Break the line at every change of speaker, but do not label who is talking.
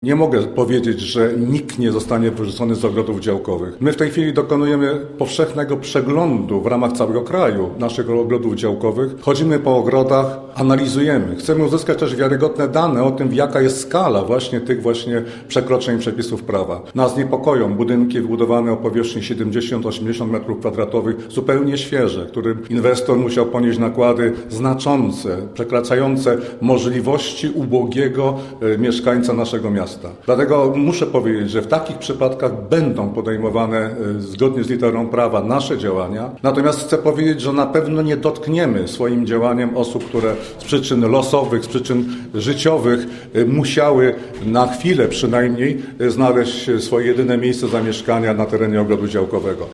Nie mogę powiedzieć, że nikt nie zostanie wyrzucony z ogrodów działkowych. My w tej chwili dokonujemy powszechnego przeglądu w ramach całego kraju naszych ogrodów działkowych. Chodzimy po ogrodach, analizujemy. Chcemy uzyskać też wiarygodne dane o tym, jaka jest skala tych przekroczeń przepisów prawa. Nas niepokoją budynki wybudowane o powierzchni 70-80 m2, zupełnie świeże, którym inwestor musiał ponieść nakłady znaczące, przekraczające możliwości ubogiego mieszkańca naszego miasta. Dlatego muszę powiedzieć, że w takich przypadkach będą podejmowane zgodnie z literą prawa nasze działania. Natomiast chcę powiedzieć, że na pewno nie dotkniemy swoim działaniem osób, które z przyczyn losowych, z przyczyn życiowych musiały na chwilę przynajmniej znaleźć swoje jedyne miejsce zamieszkania na terenie ogrodu działkowego.